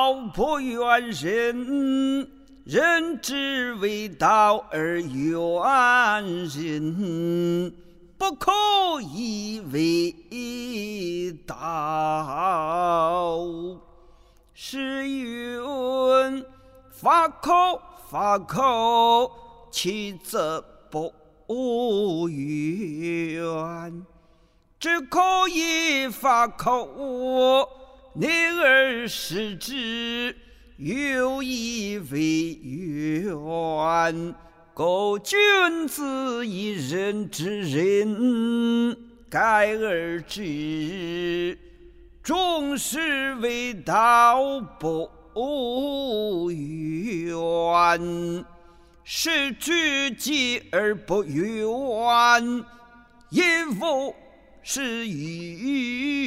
道不怨人，人之为道而怨人，不可以为道。是云：法口，其则不怨。只可以法口，逆而失之，有以为怨。故君子以仁之仁，改而止，终是为道不怨。是知己而不怨，亦复是愚